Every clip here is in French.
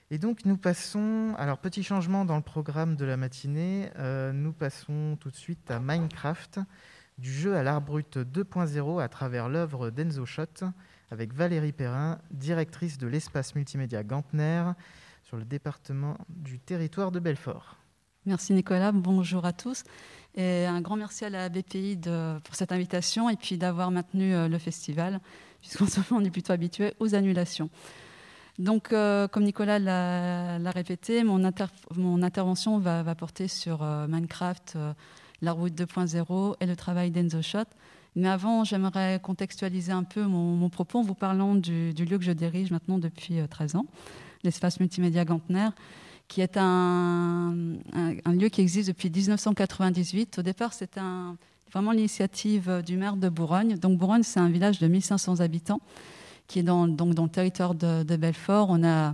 Et donc nous passons, alors petit changement dans le programme de la matinée, nous passons tout de suite à Minecraft, du jeu à l'art brut 2.0 à travers l'œuvre d'Enzo Schott, avec Valérie Perrin, directrice de l'espace multimédia Gantner, sur le département du territoire de Belfort. Merci Nicolas, bonjour à tous. Et un grand merci à la BPI pour cette invitation et puis d'avoir maintenu le festival, puisqu'en ce moment on est plutôt habitué aux annulations. Donc, comme Nicolas l'a répété, mon intervention va porter sur Minecraft, l'art brut 2.0 et le travail d'Enzo Schott. Mais avant, j'aimerais contextualiser un peu mon propos en vous parlant du lieu que je dirige maintenant depuis 13 ans, l'espace multimédia Gantner, qui est un lieu qui existe depuis 1998. Au départ, c'était vraiment l'initiative du maire de Bourgogne. Donc, Bourgogne, c'est un village de 1500 habitants qui est dans le territoire de Belfort. On a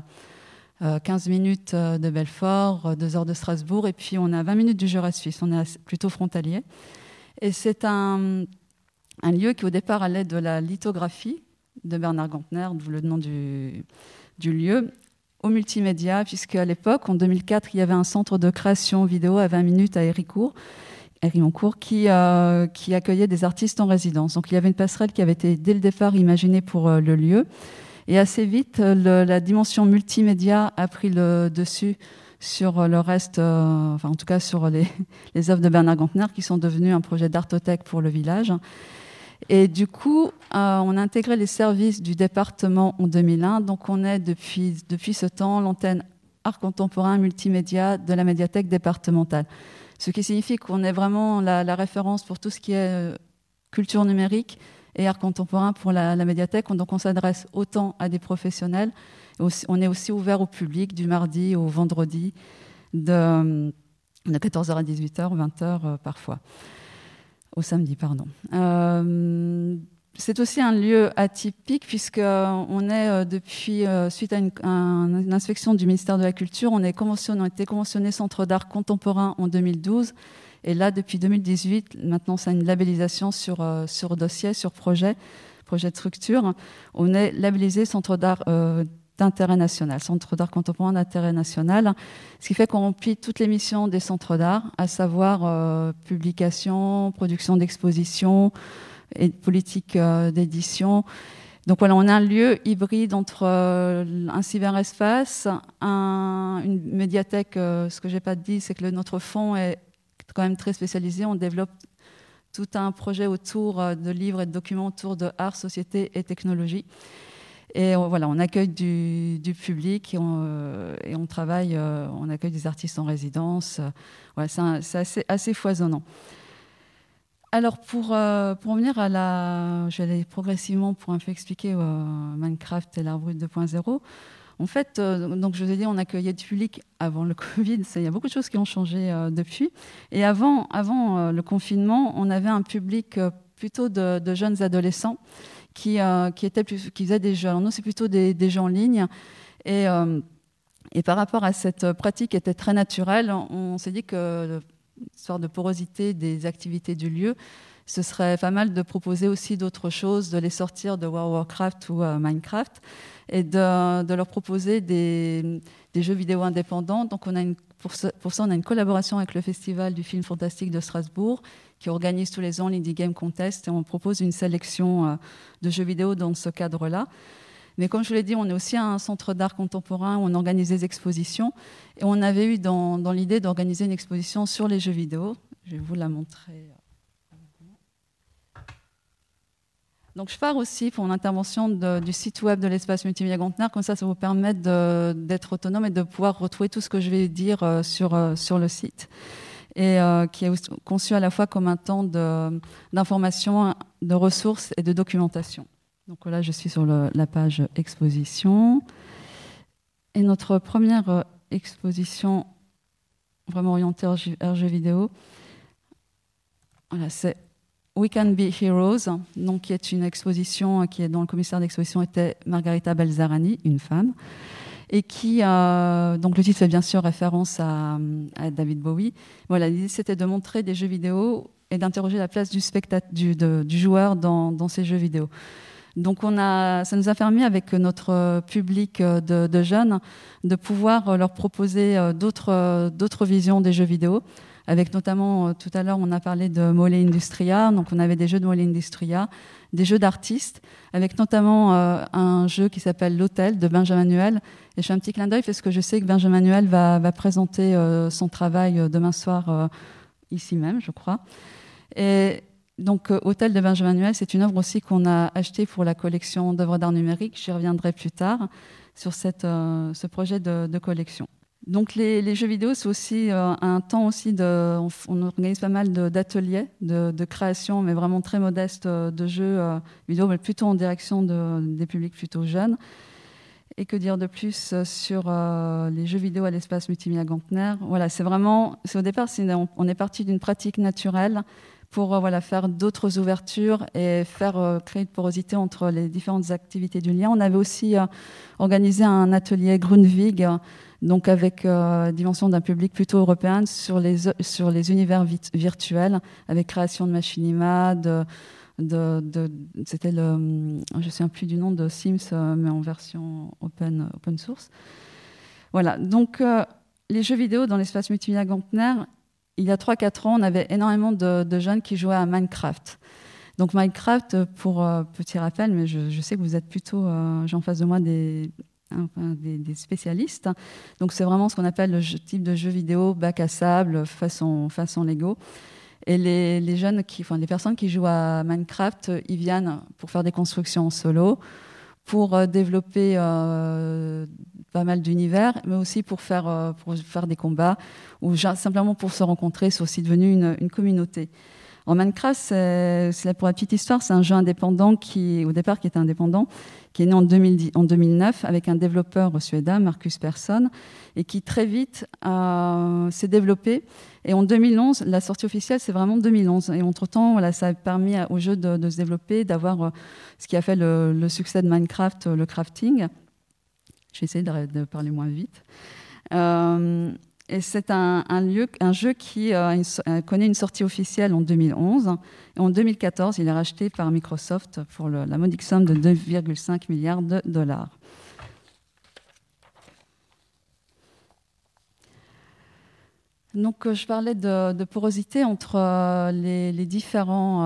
15 minutes de Belfort, 2 heures de Strasbourg, et puis on a 20 minutes du Jura suisse. On est plutôt frontalier. Et c'est un lieu qui, au départ, allait de la lithographie de Bernard Gantner, d'où le nom du lieu, au multimédia, puisqu'à l'époque, en 2004, il y avait un centre de création vidéo à 20 minutes à Héricourt, qui accueillait des artistes en résidence. Donc il y avait une passerelle qui avait été dès le départ imaginée pour le lieu. Et assez vite, la dimension multimédia a pris le dessus sur le reste, enfin en tout cas sur les œuvres de Bernard Gantner, qui sont devenues un projet d'artothèque pour le village. Et du coup, on a intégré les services du département en 2001. Donc on est depuis ce temps l'antenne art contemporain multimédia de la médiathèque départementale. Ce qui signifie qu'on est vraiment la référence pour tout ce qui est culture numérique et art contemporain pour la médiathèque. Donc on s'adresse autant à des professionnels, on est aussi ouvert au public du mardi au vendredi de 14h à 18h, 20h parfois. Au samedi, pardon. C'est aussi un lieu atypique puisqu'on est depuis, suite à une inspection du ministère de la Culture, on a été conventionné Centre d'art contemporain en 2012. Et là, depuis 2018, maintenant, c'est une labellisation sur dossier, sur projet de structure. On est labellisé Centre d'art d'intérêt national, Centre d'art contemporain d'intérêt national, ce qui fait qu'on remplit toutes les missions des centres d'art, à savoir publication, production d'expositions, et politique d'édition. Donc voilà, on a un lieu hybride entre un cyberespace, une médiathèque. Ce que j'ai pas dit, c'est que notre fonds est quand même très spécialisé. On développe tout un projet autour de livres et de documents autour de art, société et technologie. Et voilà, on accueille du public et on travaille, on accueille des artistes en résidence. Voilà, c'est assez foisonnant. Alors, pour en venir je vais aller progressivement pour un peu expliquer Minecraft et l'art brut 2.0. En fait, donc je vous ai dit, on accueillait du public avant le Covid. Il y a beaucoup de choses qui ont changé depuis. Et avant le confinement, on avait un public plutôt de jeunes adolescents qui faisaient des jeux. Alors nous, c'est plutôt des jeux en ligne. Et par rapport à cette pratique qui était très naturelle, on s'est dit que histoire de porosité des activités du lieu, ce serait pas mal de proposer aussi d'autres choses, de les sortir de World of Warcraft ou Minecraft et de leur proposer des jeux vidéo indépendants. Donc pour ça, on a une collaboration avec le Festival du film fantastique de Strasbourg qui organise tous les ans l'Indie Game Contest et on propose une sélection de jeux vidéo dans ce cadre-là. Mais comme je vous l'ai dit, on est aussi un centre d'art contemporain où on organise des expositions. Et on avait eu dans l'idée d'organiser une exposition sur les jeux vidéo. Je vais vous la montrer. Donc je pars aussi pour mon intervention du site web de l'espace multimédia Gantner. Comme ça vous permet d'être autonome et de pouvoir retrouver tout ce que je vais dire sur le site. Et qui est conçu à la fois comme un temps d'information, de ressources et de documentation. Donc là, je suis sur la page exposition. Et notre première exposition vraiment orientée hors jeux vidéo, voilà, c'est We Can Be Heroes, donc, qui est une exposition dont le commissaire d'exposition était Margarita Belzarani, une femme, et qui, donc le titre fait bien sûr référence à David Bowie. Voilà, l'idée c'était de montrer des jeux vidéo et d'interroger la place du joueur dans ces jeux vidéo. Donc ça nous a permis avec notre public de jeunes de pouvoir leur proposer d'autres visions des jeux vidéo. Avec notamment, tout à l'heure, on a parlé de Mole Industria, donc on avait des jeux de Mole Industria, des jeux d'artistes, avec notamment un jeu qui s'appelle L'Hôtel de Benjamin Nuel. Et je fais un petit clin d'œil parce que je sais que Benjamin Nuel va présenter son travail demain soir ici même, je crois. Et donc, Hôtel de Benjamin Nuel, c'est une œuvre aussi qu'on a achetée pour la collection d'œuvres d'art numérique. J'y reviendrai plus tard sur ce projet de collection. Donc, les jeux vidéo, c'est aussi un temps aussi on organise pas mal d'ateliers de création, mais vraiment très modestes, de jeux vidéo, mais plutôt en direction des publics plutôt jeunes. Et que dire de plus sur les jeux vidéo à l'espace multimédia Gantner. Voilà, au départ, on est parti d'une pratique naturelle pour faire d'autres ouvertures et créer une porosité entre les différentes activités du lien. On avait aussi organisé un atelier Grundvig, donc avec dimension d'un public plutôt européen sur les univers virtuels, avec création de Machinima, c'était je ne sais plus du nom de Sims, mais en version open source. Voilà, donc les jeux vidéo dans l'espace multimédia Gantner, il y a 3-4 ans, on avait énormément de jeunes qui jouaient à Minecraft. Donc Minecraft, pour petit rappel, mais je sais que vous êtes plutôt, j'ai en face de moi des spécialistes. Donc c'est vraiment ce qu'on appelle le type de jeu vidéo bac à sable, façon Lego. Et les personnes qui jouent à Minecraft, ils viennent pour faire des constructions en solo, pour développer pas mal d'univers, mais aussi pour faire des combats, ou simplement pour se rencontrer. C'est aussi devenu une communauté. En Minecraft, c'est pour la petite histoire, c'est un jeu indépendant au départ qui était indépendant, qui est né en 2009 avec un développeur suédois, Marcus Persson, et qui très vite s'est développé. Et en 2011, la sortie officielle, c'est vraiment 2011. Et entre-temps, ça a permis au jeu de se développer, d'avoir ce qui a fait le succès de Minecraft, le crafting. Je vais essayer de parler moins vite. Et c'est un jeu qui connaît une sortie officielle en 2011. Et en 2014, il est racheté par Microsoft pour la modique somme de 2,5 milliards de dollars. Donc, je parlais de porosité entre les différentes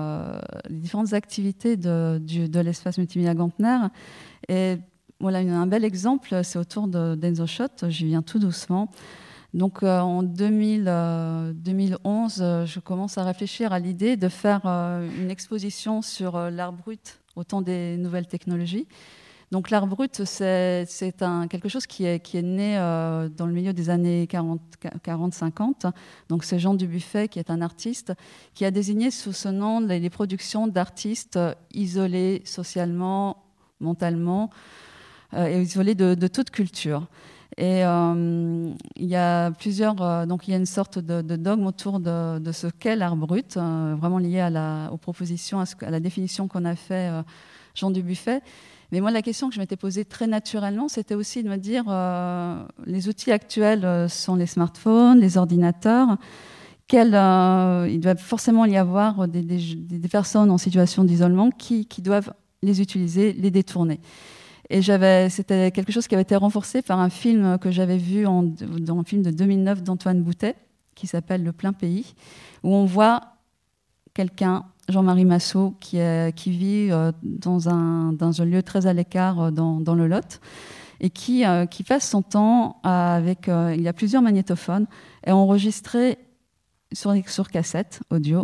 activités de l'espace multimédia Gantner. Et voilà, un bel exemple, c'est autour d'EnsoShot. J'y viens tout doucement. Donc, en 2011, je commence à réfléchir à l'idée de faire une exposition sur l'art brut au temps des nouvelles technologies. Donc, l'art brut, c'est quelque chose qui est né dans le milieu des années 40-50. Donc, c'est Jean Dubuffet, qui est un artiste, qui a désigné sous ce nom les productions d'artistes isolés socialement, mentalement, et isolés de toute culture. Et il y a donc il y a une sorte de dogme autour de ce qu'est l'art brut, vraiment lié aux propositions, à la définition qu'on a fait Jean Dubuffet. Mais moi, la question que je m'étais posée très naturellement, c'était aussi de me dire, les outils actuels sont les smartphones, les ordinateurs. Il doit forcément y avoir des personnes en situation d'isolement qui doivent les utiliser, les détourner. Et c'était quelque chose qui avait été renforcé par un film que j'avais vu dans un film de 2009 d'Antoine Boutet, qui s'appelle Le Plein Pays, où on voit quelqu'un, Jean-Marie Massot, qui vit dans un lieu très à l'écart dans le Lot, et qui passe son temps il y a plusieurs magnétophones, et enregistrer sur cassette audio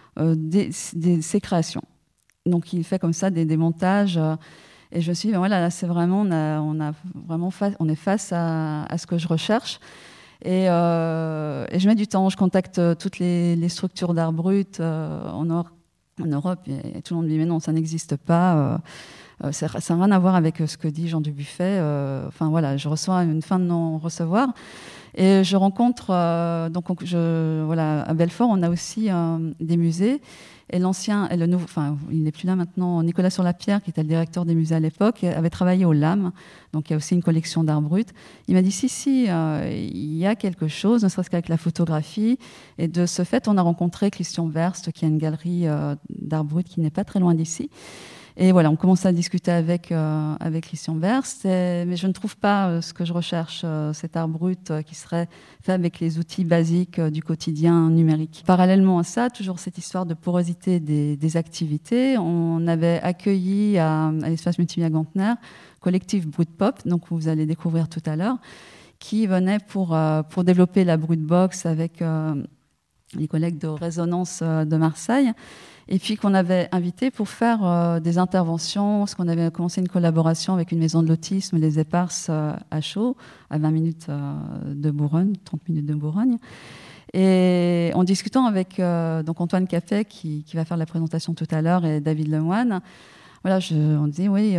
ses créations. Donc il fait comme ça des montages. Et je me suis dit, voilà, là, c'est vraiment, on est face à ce que je recherche. Et je mets du temps. Je contacte toutes les structures d'art brut en Europe. Et tout le monde me dit, mais non, ça n'existe pas. Ça n'a rien à voir avec ce que dit Jean Dubuffet. Enfin, voilà, je reçois une fin de non-recevoir. Et je rencontre, à Belfort, on a aussi des musées. Et l'ancien, et le nouveau, enfin, il n'est plus là maintenant, Nicolas Sur-la-Pierre, qui était le directeur des musées à l'époque, avait travaillé au LAM, donc il y a aussi une collection d'art brut. Il m'a dit, si, il y a quelque chose, ne serait-ce qu'avec la photographie. Et de ce fait, on a rencontré Christian Verst, qui a une galerie d'art brut qui n'est pas très loin d'ici. Et voilà, on commence à discuter avec Christian Berst, mais je ne trouve pas ce que je recherche, cet art brut qui serait fait avec les outils basiques du quotidien numérique. Parallèlement à ça, toujours cette histoire de porosité des activités, on avait accueilli à l'espace multimédia Gantner, collectif Brut Pop, donc vous allez découvrir tout à l'heure, qui venait pour développer la Brut Box avec les collègues de Résonance de Marseille, et puis qu'on avait invité pour faire des interventions, parce qu'on avait commencé une collaboration avec une maison de l'autisme, les Éparses à Chaux, à 20 minutes de Bourgogne, 30 minutes de Bourgogne. Et en discutant avec donc Antoine Capet, qui va faire la présentation tout à l'heure, et David Lemoine, voilà, on dit, oui,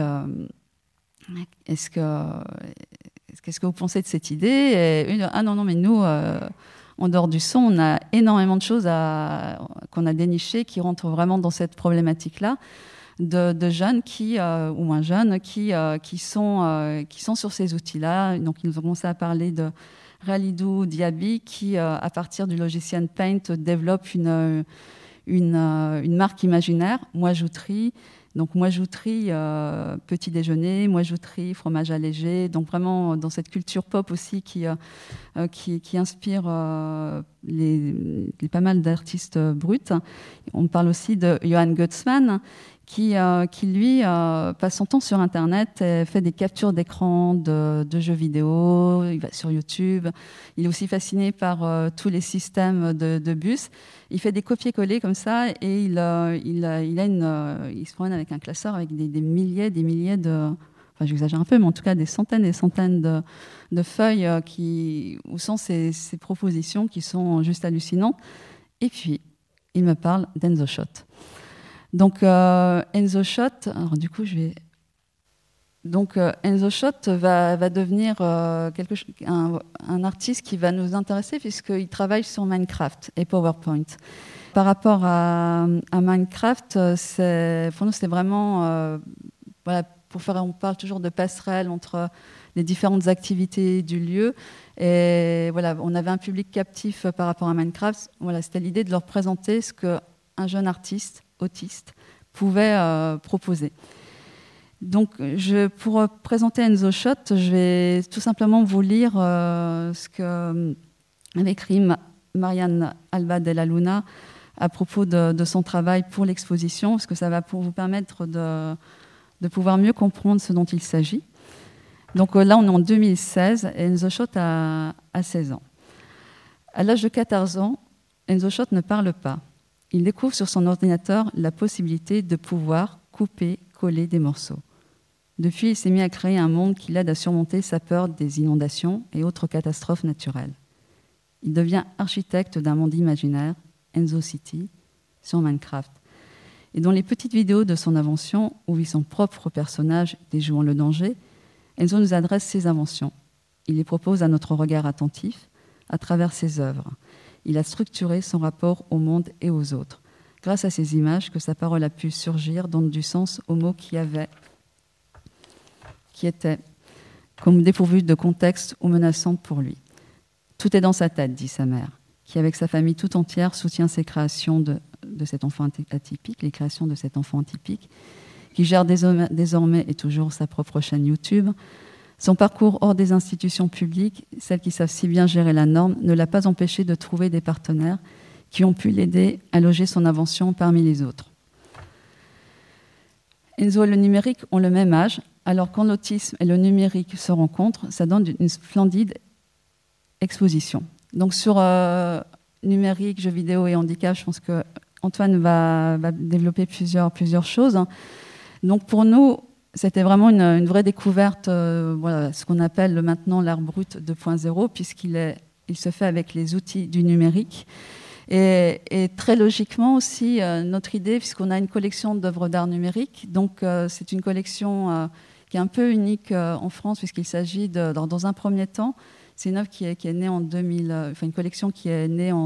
qu'est-ce que vous pensez de cette idée? Et ah non, mais nous... en dehors du son, on a énormément de choses qu'on a dénichées qui rentrent vraiment dans cette problématique-là, de jeunes ou moins jeunes qui sont sur ces outils-là. Donc, ils nous ont commencé à parler de Ralidou Diaby qui, à partir du logiciel Paint, développe une marque imaginaire, Moijouterie. Donc, Moijouterie, petit déjeuner, Moijouterie, fromage allégé. Donc, vraiment dans cette culture pop aussi qui inspire pas mal d'artistes bruts. On parle aussi de Johan Gutzmann, qui lui, passe son temps sur Internet et fait des captures d'écran de jeux vidéo. Il va sur YouTube. Il est aussi fasciné par tous les systèmes de bus. Il fait des copier-coller comme ça et il se promène avec un classeur avec des milliers de... Enfin, j'exagère un peu, mais en tout cas des centaines et centaines de feuilles où sont ces propositions qui sont juste hallucinantes. Et puis, il me parle d'EnzoShot. Donc, EnzoShot, alors du coup, EnzoShot va devenir un artiste qui va nous intéresser puisqu'il travaille sur Minecraft et PowerPoint. Par rapport à Minecraft, pour nous, c'était vraiment... on parle toujours de passerelle entre les différentes activités du lieu. Et voilà, on avait un public captif par rapport à Minecraft. Voilà, c'était l'idée de leur présenter ce qu'un jeune artiste autiste pouvait proposer. Donc, pour présenter EnzoShot, je vais tout simplement vous lire ce qu'avait écrit Marianne Alba Della Luna à propos de son travail pour l'exposition, parce que ça va vous permettre de pouvoir mieux comprendre ce dont il s'agit. Donc là, on est en 2016 et EnzoShot a 16 ans. À l'âge de 14 ans, EnzoShot ne parle pas. Il découvre sur son ordinateur la possibilité de pouvoir couper, coller des morceaux. Depuis, il s'est mis à créer un monde qui l'aide à surmonter sa peur des inondations et autres catastrophes naturelles. Il devient architecte d'un monde imaginaire, Enzo City, sur Minecraft. Et dans les petites vidéos de son invention, où vit son propre personnage déjouant le danger, Enzo nous adresse ses inventions. Il les propose à notre regard attentif à travers ses œuvres. Il a structuré son rapport au monde et aux autres. Grâce à ces images que sa parole a pu surgir, donne du sens aux mots qui étaient comme dépourvus de contexte ou menaçants pour lui. Tout est dans sa tête, dit sa mère, qui avec sa famille tout entière soutient ses créations de cet enfant atypique, les créations de cet enfant atypique, qui gère désormais et toujours sa propre chaîne YouTube. Son parcours hors des institutions publiques, celles qui savent si bien gérer la norme, ne l'a pas empêché de trouver des partenaires qui ont pu l'aider à loger son invention parmi les autres. Enzo et le numérique ont le même âge, alors quand l'autisme et le numérique se rencontrent, ça donne une splendide exposition. Donc sur numérique, jeux vidéo et handicap, je pense qu'Antoine va développer plusieurs choses. Donc pour nous, c'était vraiment une vraie découverte, ce qu'on appelle maintenant l'art brut 2.0, puisqu'il se fait avec les outils du numérique. Et très logiquement aussi, notre idée, puisqu'on a une collection d'œuvres d'art numérique, donc c'est une collection qui est un peu unique en France, puisqu'il s'agit dans un premier temps, c'est une œuvre qui est née en 2000, une collection qui est née en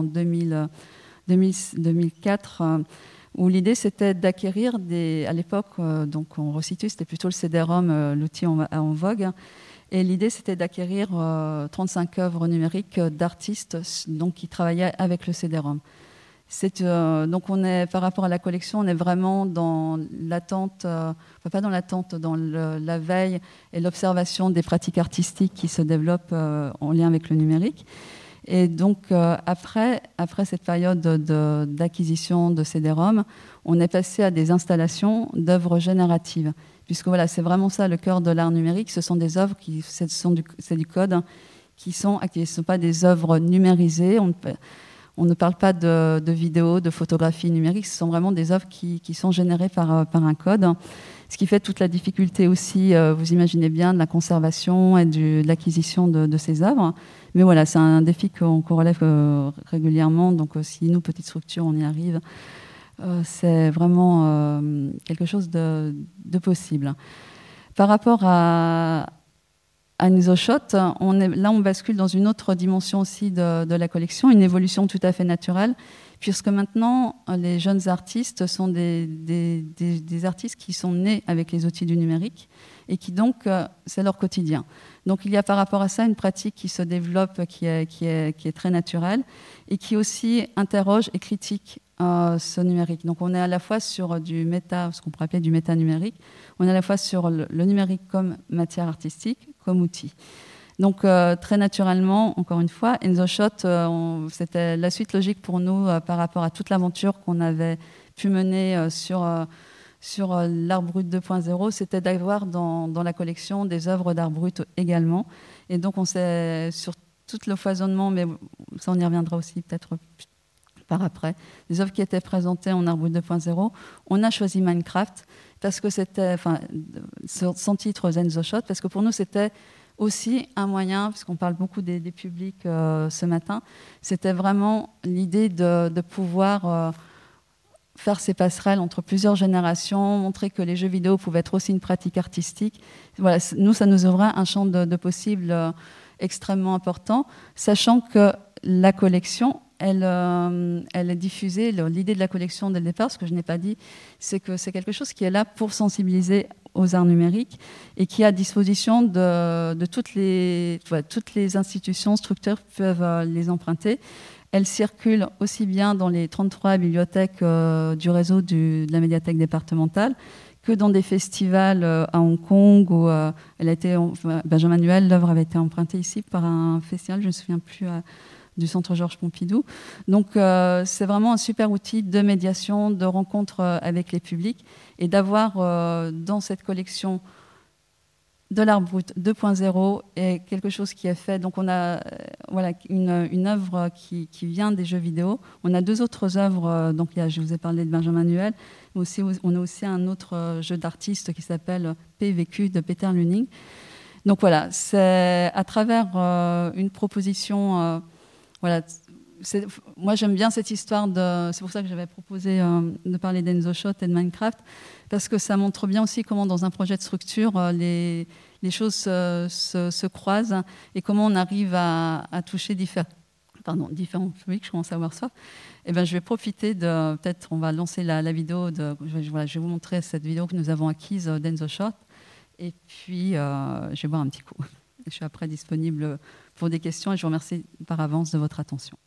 2004, où l'idée c'était d'acquérir à l'époque, donc on resitue, c'était plutôt le CD-ROM, l'outil en vogue, et l'idée c'était d'acquérir 35 œuvres numériques d'artistes donc, qui travaillaient avec le CD-ROM. Donc par rapport à la collection, on est vraiment dans l'attente, pas dans l'attente, dans la veille et l'observation des pratiques artistiques qui se développent en lien avec le numérique. Et donc après cette période d'acquisition de CD-ROM, on est passé à des installations d'œuvres génératives, puisque voilà, c'est vraiment ça le cœur de l'art numérique. Ce sont des œuvres c'est du code qui sont activées. Ce ne sont pas des œuvres numérisées. On ne parle pas de vidéos, de photographies numériques, ce sont vraiment des œuvres qui sont générées par un code. Ce qui fait toute la difficulté aussi, vous imaginez bien, de la conservation et de l'acquisition de ces œuvres. Mais voilà, c'est un défi qu'on relève régulièrement. Donc si nous, petite structure, on y arrive, c'est vraiment quelque chose de possible. Par rapport à EnsoShot, on bascule dans une autre dimension aussi de la collection, une évolution tout à fait naturelle, puisque maintenant, les jeunes artistes sont des artistes qui sont nés avec les outils du numérique et qui donc, c'est leur quotidien. Donc il y a par rapport à ça une pratique qui se développe, qui est très naturelle et qui aussi interroge et critique ce numérique. Donc on est à la fois sur du méta, ce qu'on pourrait appeler du méta-numérique, on est à la fois sur le numérique comme matière artistique, comme outil. Donc très naturellement, encore une fois, EnsoShot, c'était la suite logique pour nous par rapport à toute l'aventure qu'on avait pu mener sur l'art brut 2.0, c'était d'avoir dans la collection des œuvres d'art brut également. Et donc on s'est, sur tout le foisonnement, mais ça on y reviendra aussi peut-être par après, des œuvres qui étaient présentées en art brut 2.0, on a choisi Minecraft parce que c'était, son titre EnsoShot, parce que pour nous c'était aussi un moyen, parce qu'on parle beaucoup des publics ce matin, c'était vraiment l'idée de pouvoir faire ces passerelles entre plusieurs générations, montrer que les jeux vidéo pouvaient être aussi une pratique artistique. Voilà, nous, ça nous ouvrait un champ de possibles extrêmement important, sachant que la collection, elle est diffusée. L'idée de la collection dès le départ, ce que je n'ai pas dit, c'est que c'est quelque chose qui est là pour sensibiliser aux arts numériques et qui est à disposition de toutes les institutions, structures qui peuvent les emprunter. Elle circule aussi bien dans les 33 bibliothèques du réseau de la médiathèque départementale que dans des festivals à Hong Kong où Benjamin Nuel, l'œuvre avait été empruntée ici par un festival, je ne me souviens plus, du Centre Georges Pompidou. Donc c'est vraiment un super outil de médiation, de rencontre avec les publics et d'avoir dans cette collection de l'art brut 2.0 et quelque chose qui est fait. Donc on a une œuvre qui vient des jeux vidéo. On a deux autres œuvres. Donc je vous ai parlé de Benjamin Nuel. On a aussi un autre jeu d'artiste qui s'appelle PVQ de Peter Luning. Donc voilà, c'est à travers une proposition. Moi j'aime bien cette histoire c'est pour ça que j'avais proposé de parler d'EnsoShot et de Minecraft, parce que ça montre bien aussi comment dans un projet de structure les choses se croisent et comment on arrive à toucher différents publics. Je commence à avoir soif. Et je vais profiter peut-être on va lancer la vidéo je vais vous montrer cette vidéo que nous avons acquise d'EnsoShot et puis je vais boire un petit coup. Je suis après disponible pour des questions et je vous remercie par avance de votre attention.